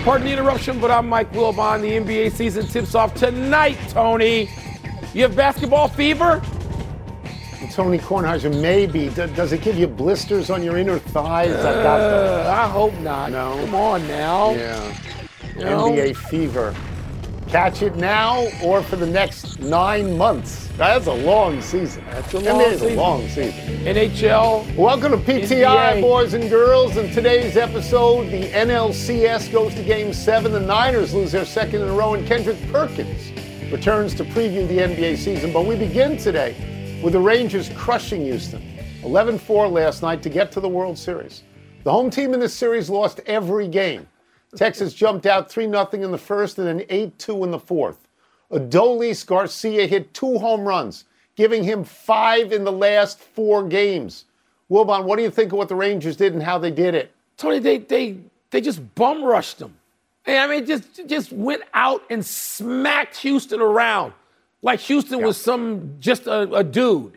Pardon the interruption, but I'm Mike Wilbon. The NBA season tips off tonight, Tony. You have basketball fever? Tony Kornheiser, maybe. Does it give you blisters on your inner thighs? I hope not. No. Come on now. Yeah. You know? NBA fever. Catch it now or for the next 9 months. That's a long season. That's a long NBA's season. a long season. NHL. Welcome to PTI, NBA. boys and girls. In today's episode, the NLCS goes to Game 7. The Niners lose their second in a row, and Kendrick Perkins returns to preview the NBA season. But we begin today with the Rangers crushing Houston. 11-4 last night to get to the World Series. The home team in this series lost every game. Texas jumped out 3-0 in the first and then 8-2 in the fourth. Adolis Garcia hit 2 home runs, giving him 5 in the last 4 games. Wilbon, what do you think of what the Rangers did and how they did it? Tony, they just bum rushed them. I mean, just went out and smacked Houston around like Houston was just a dude.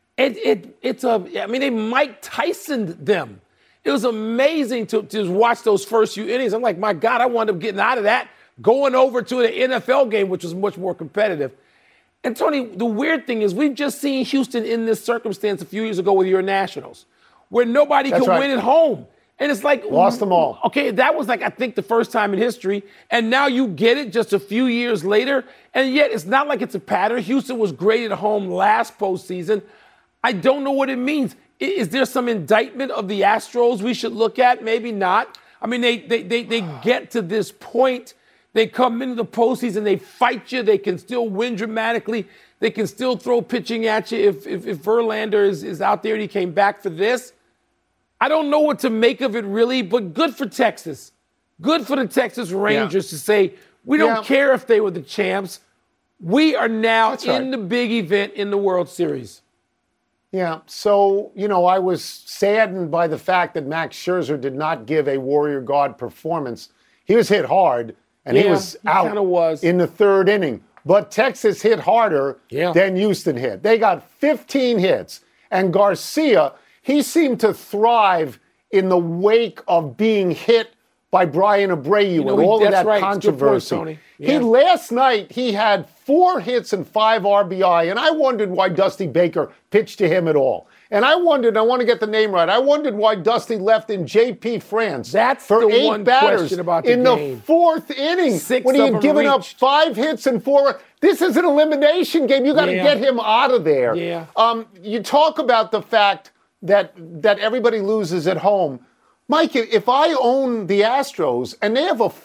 They Mike Tyson'd them. It was amazing to just watch those first few innings. I'm like, my God, I wound up getting out of that, going over to the NFL game, which was much more competitive. And Tony, the weird thing is we've just seen Houston in this circumstance a few years ago with your Nationals, where nobody could win at home. And it's like, lost them all. Okay, that was I think the first time in history. And now you get it just a few years later. And yet it's not like it's a pattern. Houston was great at home last postseason. I don't know what it means. Is there some indictment of the Astros we should look at? Maybe not. I mean, they get to this point. They come into the postseason. They fight you. They can still win dramatically. They can still throw pitching at you if Verlander is out there and he came back for this. I don't know what to make of it really, but good for Texas. Good for the Texas Rangers to say, we don't care if they were the champs. We are now in the big event in the World Series. Yeah, so, I was saddened by the fact that Max Scherzer did not give a Warrior God performance. He was hit hard, and he was out in the third inning. But Texas hit harder than Houston hit. They got 15 hits. And Garcia, he seemed to thrive in the wake of being hit by Brian Abreu with all of that controversy. Point, Tony. Last night, he had 4 hits and 5 RBI, and I wondered why Dusty Baker pitched to him at all. And I want to get the name right, I wondered why Dusty left in J.P. France for 8 batters about in the 4th inning when he had given up 5 hits and 4. This is an elimination game. You got to get him out of there. Yeah. You talk about the fact that everybody loses at home. Mike, if I own the Astros and they have a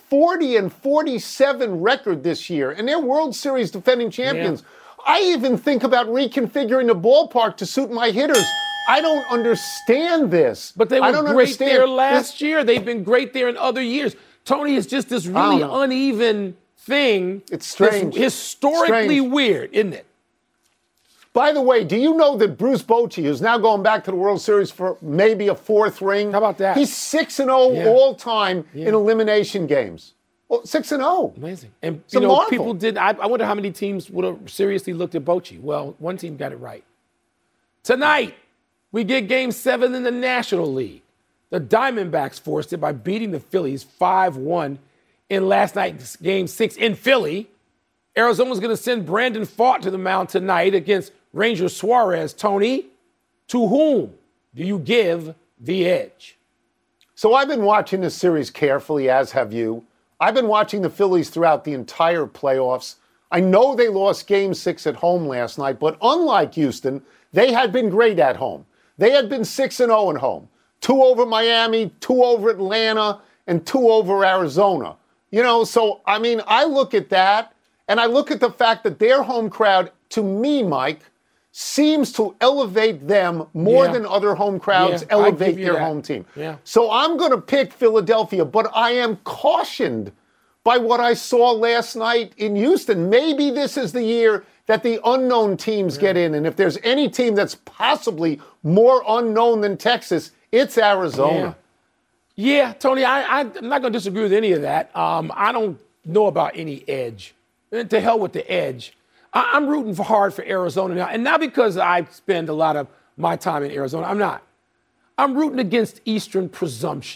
40-47 record this year and they're World Series defending champions, I even think about reconfiguring the ballpark to suit my hitters. I don't understand this. But they were great there last year. They've been great there in other years. Tony, it's just this really uneven thing. It's strange. It's historically weird, isn't it? By the way, do you know that Bruce Bochy, who's now going back to the World Series for maybe a 4th ring? How about that? He's 6-0 all time in elimination games. Well, 6-0. Amazing. And, it's people did. I wonder how many teams would have seriously looked at Bochy. Well, one team got it right. Tonight, we get Game 7 in the National League. The Diamondbacks forced it by beating the Phillies 5-1 in last night's Game 6 in Philly. Arizona's going to send Brandon Pfaadt to the mound tonight against Ranger Suarez. Tony, to whom do you give the edge? So I've been watching this series carefully, as have you. I've been watching the Phillies throughout the entire playoffs. I know they lost Game 6 at home last night, but unlike Houston, they had been great at home. They had been 6-0 at home. 2 over Miami, 2 over Atlanta, and 2 over Arizona. So, I look at that, and I look at the fact that their home crowd, to me, Mike, seems to elevate them more than other home crowds elevate their home team. Yeah. So I'm going to pick Philadelphia, but I am cautioned by what I saw last night in Houston. Maybe this is the year that the unknown teams get in, and if there's any team that's possibly more unknown than Texas, it's Arizona. Yeah, Tony, I'm not going to disagree with any of that. I don't know about any edge. And to hell with the edge. I'm rooting hard for Arizona now. And not because I spend a lot of my time in Arizona. I'm not. I'm rooting against Eastern presumption.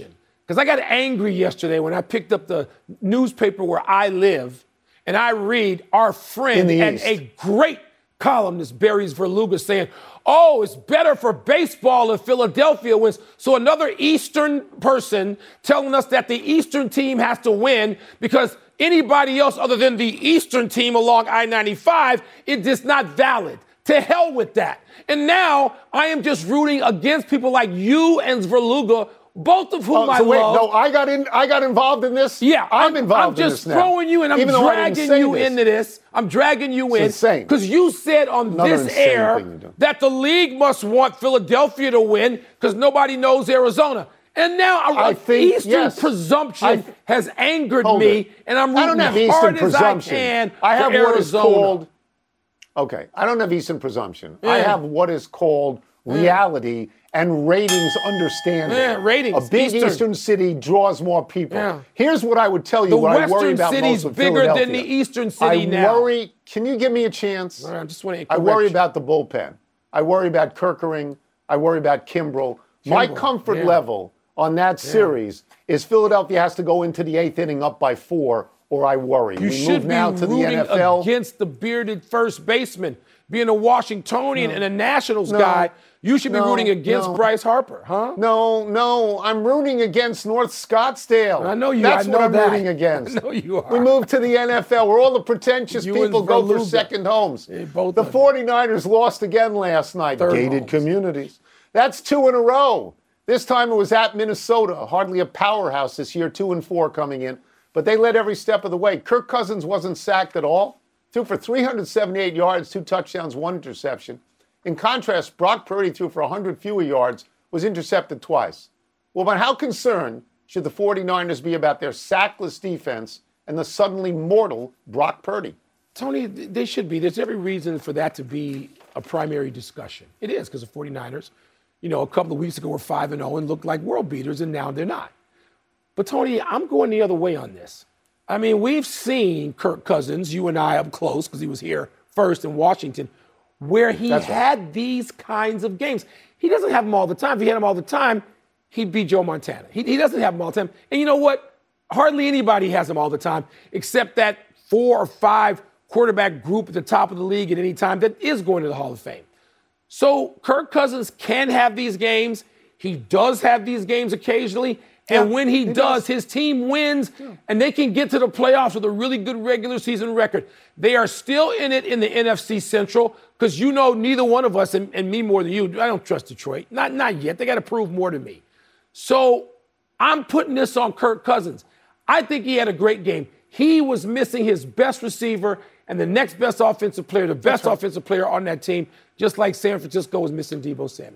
Because I got angry yesterday when I picked up the newspaper where I live, and I read our friend and a great columnist, Barry Svrluga, saying, oh, it's better for baseball if Philadelphia wins. So another Eastern person telling us that the Eastern team has to win because anybody else other than the Eastern team along I-95, it's just not valid. To hell with that. And now I am just rooting against people like you and Svrluga, both of whom I love. No, I got involved in this. Yeah, I'm involved in this now. I'm just throwing you in. I'm dragging you into this. I'm dragging you in. Because you said on this air that the league must want Philadelphia to win because nobody knows Arizona. And now Eastern presumption has angered me, and I'm rooting as hard as I can I have for what Arizona. Is called, okay, I don't have Eastern presumption. I have what is called reality and ratings understanding. Yeah, ratings. A big Eastern city draws more people. Yeah. Here's what I would tell you. What I worry about most of Philadelphia. The Western city's bigger than the Eastern city now. Can you give me a chance? I just want to I worry about the bullpen. I worry about Kerkering. I worry about Kimbrel. My comfort level on that series is Philadelphia has to go into the 8th inning up by 4, or I worry. You should be rooting against the bearded first baseman. Being a Washingtonian and a Nationals guy, you should be rooting against Bryce Harper, huh? No. I'm rooting against North Scottsdale. I know you. That's what I'm rooting against. I know you are. We moved to the NFL where all the pretentious people go for second homes. The 49ers lost again last night. Gated communities. That's 2 in a row. This time it was at Minnesota. Hardly a powerhouse this year, 2-4 coming in. But they led every step of the way. Kirk Cousins wasn't sacked at all. Threw for 378 yards, 2 touchdowns, 1 interception. In contrast, Brock Purdy threw for 100 fewer yards, was intercepted twice. Well, but how concerned should the 49ers be about their sackless defense and the suddenly mortal Brock Purdy? Tony, they should be. There's every reason for that to be a primary discussion. It is, because the 49ers, a couple of weeks ago were 5-0 and looked like world beaters, and now they're not. But, Tony, I'm going the other way on this. I mean, we've seen Kirk Cousins, you and I up close, because he was here first in Washington, where he had these kinds of games. He doesn't have them all the time. If he had them all the time, he'd beat Joe Montana. He doesn't have them all the time. And you know what? Hardly anybody has them all the time, except that 4 or 5 quarterback group at the top of the league at any time that is going to the Hall of Fame. So Kirk Cousins can have these games. He does have these games occasionally. And when he does, his team wins, and they can get to the playoffs with a really good regular season record. They are still in it in the NFC Central because neither one of us, and me more than you, I don't trust Detroit. Not yet. They got to prove more to me. So I'm putting this on Kirk Cousins. I think he had a great game. He was missing his best receiver and the next best offensive player, the best offensive player on that team, just like San Francisco was missing Deebo Samuel.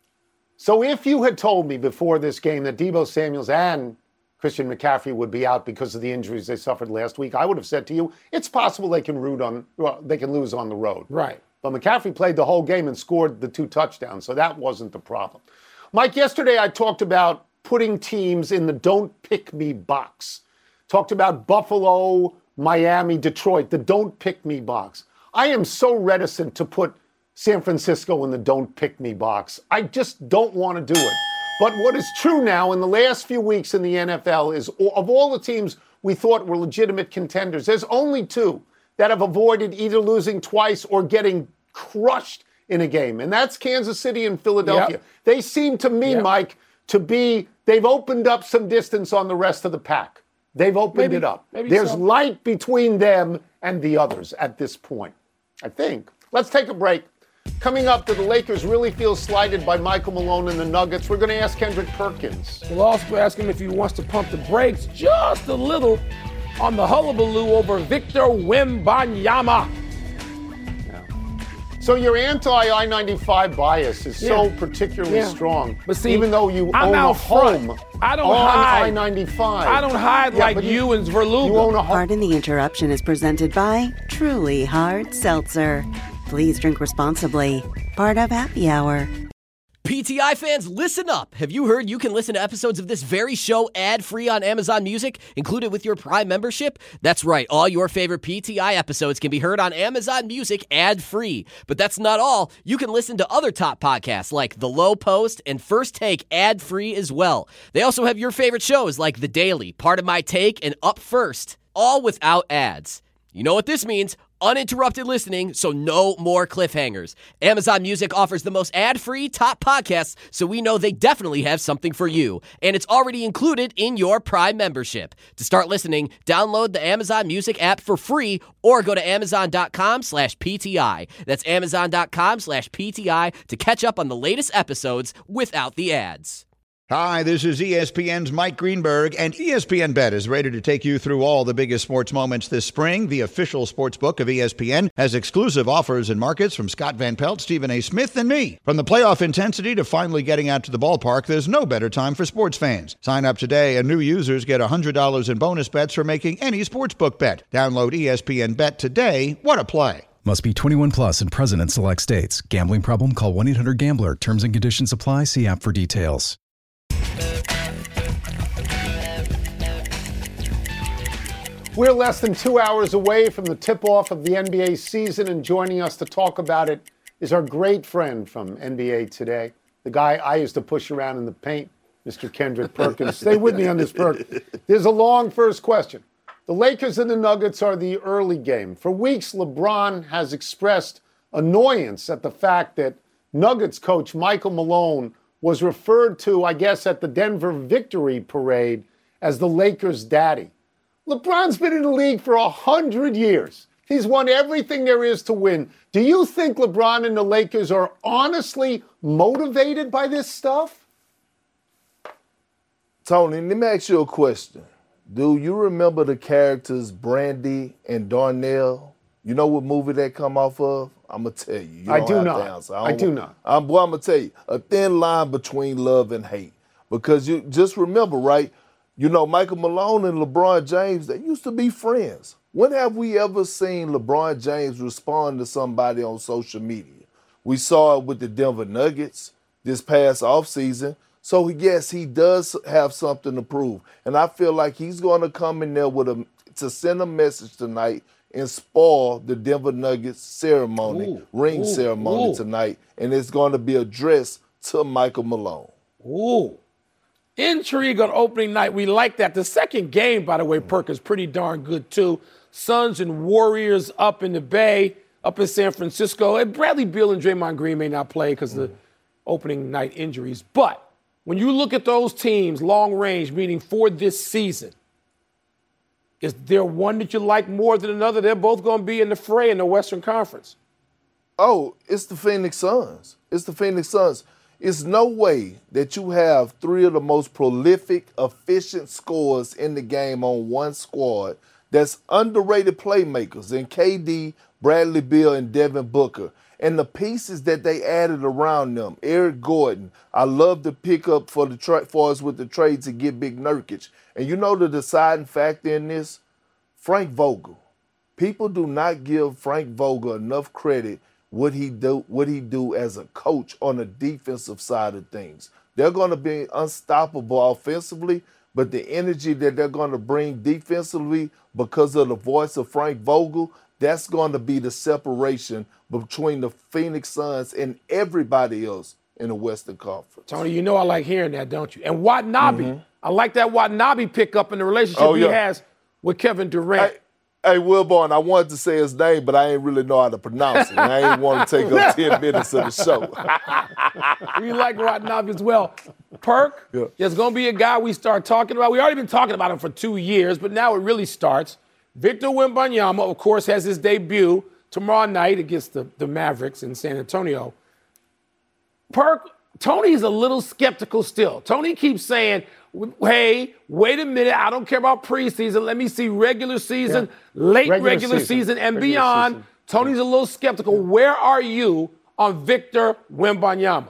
So if you had told me before this game that Deebo Samuels and Christian McCaffrey would be out because of the injuries they suffered last week, I would have said to you, it's possible they can lose on the road. Right. But McCaffrey played the whole game and scored the 2 touchdowns, so that wasn't the problem. Mike, yesterday I talked about putting teams in the don't pick me box. Talked about Buffalo, Miami, Detroit, the don't pick me box. I am so reticent to put San Francisco in the don't pick me box. I just don't want to do it. But what is true now in the last few weeks in the NFL is of all the teams we thought were legitimate contenders, there's only 2 that have avoided either losing twice or getting crushed in a game. And that's Kansas City and Philadelphia. Yep. They seem to me, Mike, they've opened up some distance on the rest of the pack. They've opened it up. There's light between them and the others at this point, I think. Let's take a break. Coming up, do the Lakers really feel slighted by Michael Malone and the Nuggets? We're going to ask Kendrick Perkins. We'll also ask him if he wants to pump the brakes just a little on the hullabaloo over Victor Wembanyama. So your anti-I-95 bias is so particularly strong. But see, even though you own a home I don't on hide. I-95. I don't hide like you and Svrluga. You own a home. Pardon the Interruption is presented by Truly Hard Seltzer. Please drink responsibly. Part of Happy Hour. PTI fans, listen up. Have you heard you can listen to episodes of this very show ad-free on Amazon Music, included with your Prime membership? That's right. All your favorite PTI episodes can be heard on Amazon Music ad-free. But that's not all. You can listen to other top podcasts like The Low Post and First Take ad-free as well. They also have your favorite shows like The Daily, Part of My Take, and Up First, all without ads. You know what this means? Uninterrupted listening, so no more cliffhangers. Amazon Music offers the most ad-free top podcasts, so we know they definitely have something for you. And it's already included in your Prime membership. To start listening, download the Amazon Music app for free or go to amazon.com/PTI. That's amazon.com/PTI to catch up on the latest episodes without the ads. Hi, this is ESPN's Mike Greenberg, and ESPN Bet is ready to take you through all the biggest sports moments this spring. The official sports book of ESPN has exclusive offers and markets from Scott Van Pelt, Stephen A. Smith, and me. From the playoff intensity to finally getting out to the ballpark, there's no better time for sports fans. Sign up today, and new users get $100 in bonus bets for making any sportsbook bet. Download ESPN Bet today. What a play. Must be 21 plus and present in select states. Gambling problem? Call 1-800-GAMBLER. Terms and conditions apply. See app for details. We're less than 2 hours away from the tip-off of the NBA season, and joining us to talk about it is our great friend from NBA Today, the guy I used to push around in the paint, Mr. Kendrick Perkins. Stay with me on this, Perk. There's a long first question. The Lakers and the Nuggets are the early game. For weeks, LeBron has expressed annoyance at the fact that Nuggets coach Michael Malone was referred to, I guess, at the Denver Victory Parade as the Lakers' daddy. LeBron's been in the league for 100 years. He's won everything there is to win. Do you think LeBron and the Lakers are honestly motivated by this stuff? Tony, let me ask you a question. Do you remember the characters Brandy and Darnell? You know what movie that come off of? I'm going to tell you. I do not. I do not. I'm going to tell you. A thin line between love and hate. Because you just remember, right? You know, Michael Malone and LeBron James, they used to be friends. When have we ever seen LeBron James respond to somebody on social media? We saw it with the Denver Nuggets this past offseason. So, yes, he does have something to prove. And I feel like he's going to come in there to send a message tonight and spoil the Denver Nuggets ceremony, ring ceremony tonight. And it's going to be addressed to Michael Malone. Ooh. Intrigue on opening night. We like that. The second game, by the way, Perk, is pretty darn good, too. Suns and Warriors up in the Bay, up in San Francisco. And Bradley Beal and Draymond Green may not play because of the opening night injuries. But when you look at those teams, long range, meaning for this season, is there one that you like more than another? They're both going to be in the fray in the Western Conference. Oh, it's the Phoenix Suns. It's the Phoenix Suns. It's no way that you have three of the most prolific, efficient scorers in the game on one squad that's underrated playmakers in KD, Bradley Beal, and Devin Booker. And the pieces that they added around them, Eric Gordon, I love the pickup for us with the trade to get Big Nurkic. And you know the deciding factor in this? Frank Vogel. People do not give Frank Vogel enough credit what he do as a coach on the defensive side of things. They're going to be unstoppable offensively, but the energy that they're going to bring defensively because of the voice of Frank Vogel, that's going to be the separation between the Phoenix Suns and everybody else in the Western Conference. Tony, you know I like hearing that, don't you? And Watanabe, I like that Watanabe pickup in the relationship he has with Kevin Durant. Hey, Wilborn, I wanted to say his name, but I ain't really know how to pronounce it. I ain't want to take up 10 minutes of the show. We like Watanabe as well. Perk, there's going to be a guy we start talking about. We already been talking about him for 2 years, but now it really starts. Victor Wembanyama, of course, has his debut tomorrow night against the Mavericks in San Antonio. Perk, Tony's a little skeptical still. Tony keeps saying, hey, wait a minute, I don't care about preseason. Let me see regular season, late regular season, and beyond. Tony's a little skeptical. Where are you on Victor Wembanyama?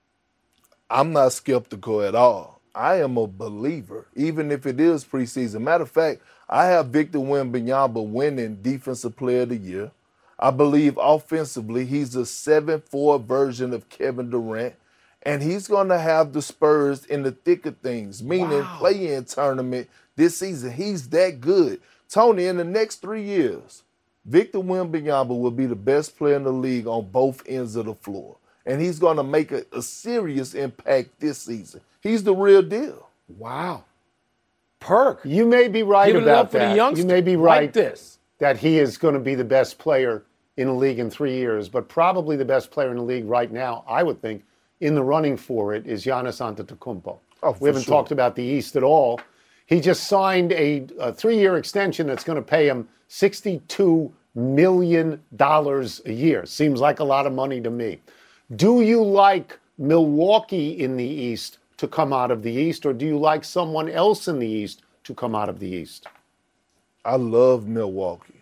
I'm not skeptical at all. I am a believer, even if it is preseason. Matter of fact, I have Victor Wembanyama winning Defensive Player of the Year. I believe offensively he's a 7-4 version of Kevin Durant. and he's going to have the Spurs in the thick of things, meaning play-in tournament this season. He's that good. Tony, in the next 3 years, Victor Wembanyama will be the best player in the league on both ends of the floor, and he's going to make a serious impact this season. He's the real deal. Wow. Perk. You may be right about that. You may be right that he is going to be the best player in the league in 3 years, but probably the best player in the league right now, I would think, in the running for it is Giannis Antetokounmpo. We haven't talked about the East at all. He just signed a 3-year extension that's going to pay him $62 million a year. Seems like a lot of money to me. Do you like Milwaukee in the East to come out of the East, or do you like someone else in the East to come out of the East? I love Milwaukee.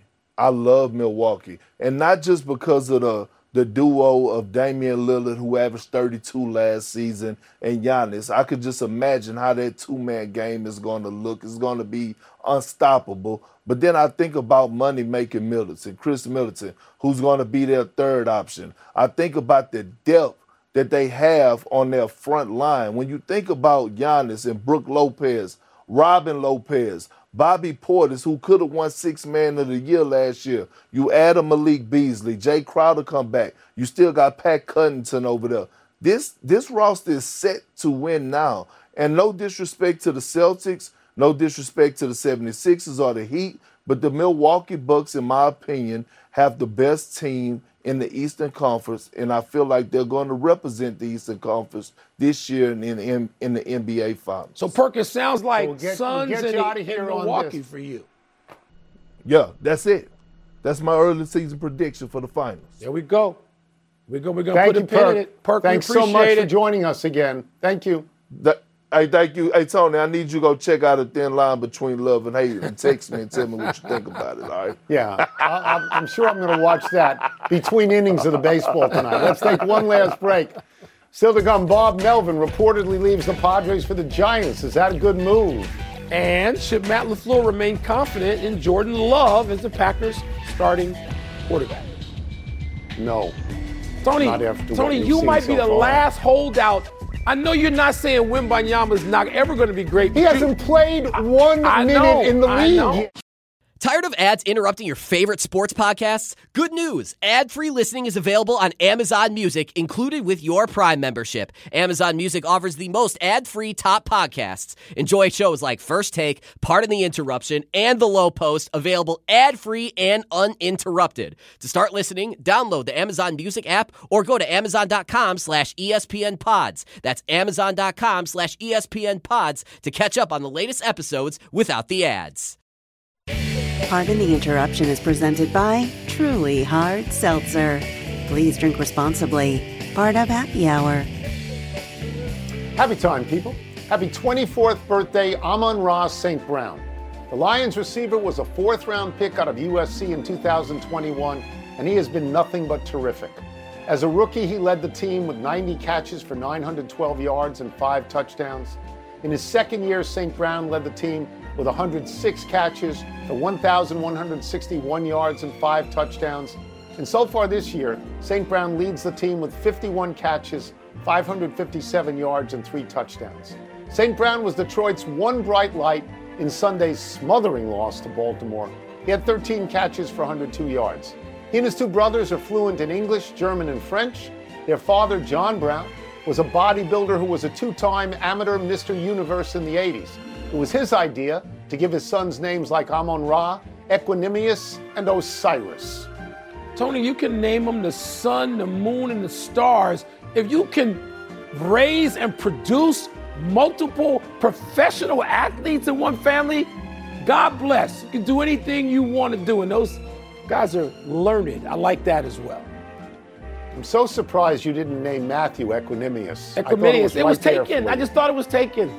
And not just because of the duo of Damian Lillard, who averaged 32 last season, and Giannis. I could just imagine how that two-man game is going to look. It's going to be unstoppable. But then I think about money-making Middleton, Chris Middleton, who's going to be their third option. I think about the depth that they have on their front line. When you think about Giannis and Brook Lopez, Robin Lopez, Bobby Portis, who could have won Sixth Man of the Year last year. You add a Malik Beasley, Jay Crowder come back. You still got Pat Connaughton over there. This roster is set to win now. And no disrespect to the Celtics, no disrespect to the 76ers or the Heat, but the Milwaukee Bucks, in my opinion, have the best team in the Eastern Conference, and I feel like they're going to represent the Eastern Conference this year in the NBA Finals. So, Perkins, sounds like Suns and Milwaukee for you. Yeah, that's it. That's my early season prediction for the Finals. There we go. We're going to put a pin in it. Perk, thanks so much for joining us again. Thank you. Hey, thank you. Hey, Tony, I need you to go check out A Thin Line Between Love and Hate and text me and tell me what you think about it, all right? Yeah, I'm sure I'm going to watch that between innings of the baseball tonight. Let's take one last break. Still to come, Bob Melvin reportedly leaves the Padres for the Giants. Is that a good move? And should Matt LaFleur remain confident in Jordan Love as the Packers' starting quarterback? No. Tony, you might be the last holdout. I know you're not saying Wembanyama's not ever going to be great. He hasn't played 1 minute in the league. Tired of ads interrupting your favorite sports podcasts? Good news. Ad-free listening is available on Amazon Music, included with your Prime membership. Amazon Music offers the most ad-free top podcasts. Enjoy shows like First Take, Pardon the Interruption, and The Low Post, available ad-free and uninterrupted. To start listening, download the Amazon Music app or go to amazon.com/ESPN Pods. That's amazon.com/ESPN Pods to catch up on the latest episodes without the ads. Pardon the Interruption is presented by Truly Hard Seltzer. Please drink responsibly. Part of Happy Hour. Happy time, people. Happy 24th birthday, Amon-Ra St. Brown. The Lions receiver was a 4th-round pick out of USC in 2021, and he has been nothing but terrific. As a rookie, he led the team with 90 catches for 912 yards and 5 touchdowns. In his second year, St. Brown led the team with 106 catches for 1,161 yards and 5 touchdowns. And so far this year, St. Brown leads the team with 51 catches, 557 yards, and 3 touchdowns. St. Brown was Detroit's one bright light in Sunday's smothering loss to Baltimore. He had 13 catches for 102 yards. He and his 2 brothers are fluent in English, German, and French. Their father, John Brown, was a bodybuilder who was a 2-time amateur Mr. Universe in the 80s. It was his idea to give his sons names like Amon-Ra, Equanimous, and Osiris. Tony, you can name them the sun, the moon, and the stars. If you can raise and produce multiple professional athletes in one family, God bless. You can do anything you want to do, and those guys are learned. I like that as well. I'm so surprised you didn't name Matthew Equanimous. Equanimous. It was taken. I just thought it was taken.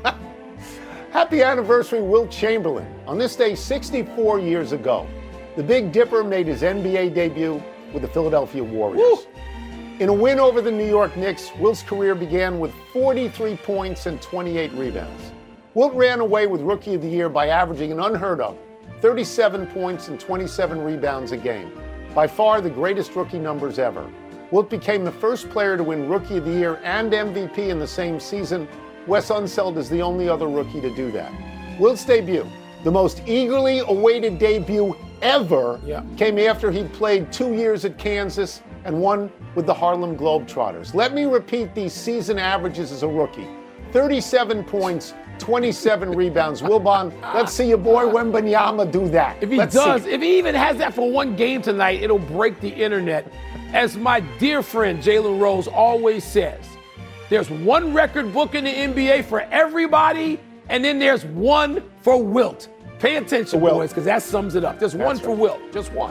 Happy anniversary, Wilt Chamberlain. On this day 64 years ago, the Big Dipper made his NBA debut with the Philadelphia Warriors. Woo! In a win over the New York Knicks, Wilt's career began with 43 points and 28 rebounds. Wilt ran away with Rookie of the Year by averaging an unheard of 37 points and 27 rebounds a game. By far the greatest rookie numbers ever. Wilt became the first player to win Rookie of the Year and MVP in the same season. Wes Unseld is the only other rookie to do that. Wilt's debut, the most eagerly awaited debut ever, came after he played 2 years at Kansas and one with the Harlem Globetrotters. Let me repeat these season averages as a rookie. 37 points, 27 rebounds. Wilbon, let's see your boy Wembanyama do that. If he if he even has that for one game tonight, it'll break the internet. As my dear friend Jalen Rose always says, there's one record book in the NBA for everybody, and then there's one for Wilt. Pay attention, boys, because that sums it up. There's one for Wilt, just one.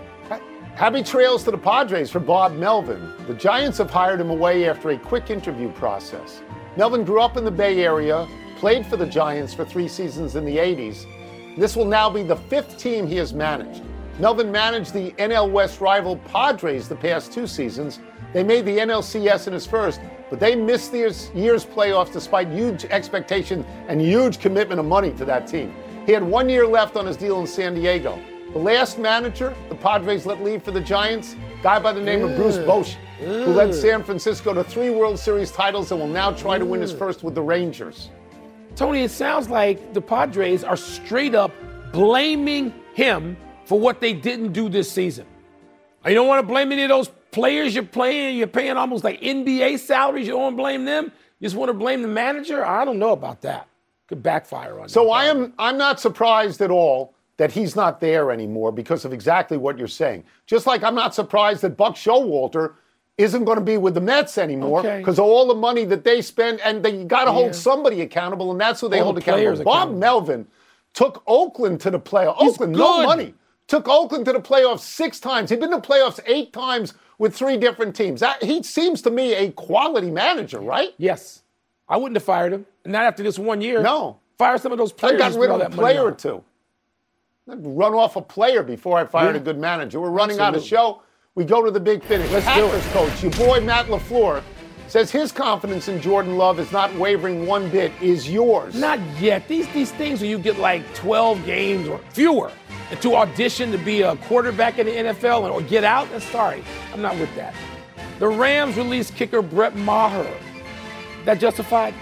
Happy trails to the Padres for Bob Melvin. The Giants have hired him away after a quick interview process. Melvin grew up in the Bay Area, played for the Giants for 3 seasons in the 80s. This will now be the 5th team he has managed. Melvin managed the NL West rival Padres the past 2 seasons. They made the NLCS in his first, but they missed this year's playoffs despite huge expectation and huge commitment of money to that team. He had 1 year left on his deal in San Diego. The last manager the Padres let leave for the Giants, a guy by the name of Bruce Bochy, who led San Francisco to 3 World Series titles and will now try to win his first with the Rangers. Tony, it sounds like the Padres are straight up blaming him for what they didn't do this season. You don't want to blame any of those players you're paying almost like NBA salaries. You don't want to blame them. You just want to blame the manager? I don't know about that. Could backfire on you. So I'm not surprised at all that he's not there anymore because of exactly what you're saying. Just like I'm not surprised that Buck Showalter isn't going to be with the Mets anymore because of all the money that they spend, and you got to hold somebody accountable, and that's who they hold accountable. Bob Melvin took Oakland to the playoffs. Oakland, no money. Took Oakland to the playoffs 6 times. He'd been to the playoffs 8 times with 3 different teams. He seems to me a quality manager, right? Yes. I wouldn't have fired him. Not after this 1 year. No. Fire some of those players. I got rid of a player or two. I'd run off a player before I fired a good manager. We're running out of show. We go to the big finish. Packers coach, your boy Matt LaFleur, says his confidence in Jordan Love is not wavering one bit. Is yours? Not yet. These things where you get like 12 games or fewer to audition to be a quarterback in the NFL or get out, sorry, I'm not with that. The Rams released kicker Brett Maher. That justified?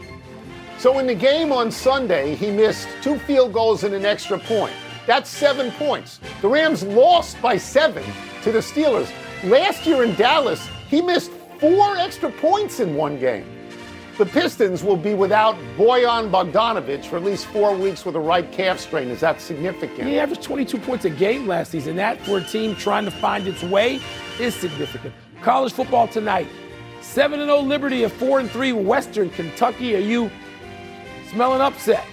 So in the game on Sunday, he missed 2 field goals and an extra point. That's 7 points. The Rams lost by 7 to the Steelers. Last year in Dallas, he missed 4 extra points in one game. The Pistons will be without Bojan Bogdanovic for at least 4 weeks with a right calf strain. Is that significant? He averaged 22 points a game last season. That, for a team trying to find its way, is significant. College football tonight. 7-0 Liberty, a 4-3 Western Kentucky. Are you smelling upset?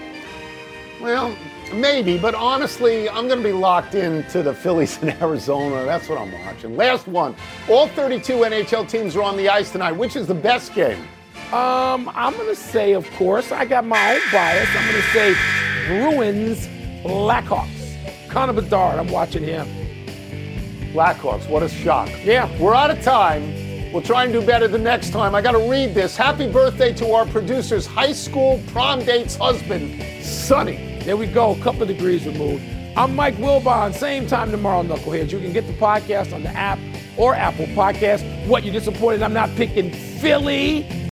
Well, maybe, but honestly, I'm going to be locked into the Phillies in Arizona. That's what I'm watching. Last one. All 32 NHL teams are on the ice tonight. Which is the best game? I'm going to say, of course, I got my own bias. I'm going to say Bruins, Blackhawks. Connor Bedard, I'm watching him. Blackhawks, what a shock. Yeah. We're out of time. We'll try and do better the next time. I got to read this. Happy birthday to our producer's high school prom date's husband, Sonny. There we go, a couple of degrees removed. I'm Mike Wilbon, same time tomorrow, Knuckleheads. You can get the podcast on the app or Apple Podcast. What, you disappointed I'm not picking Philly?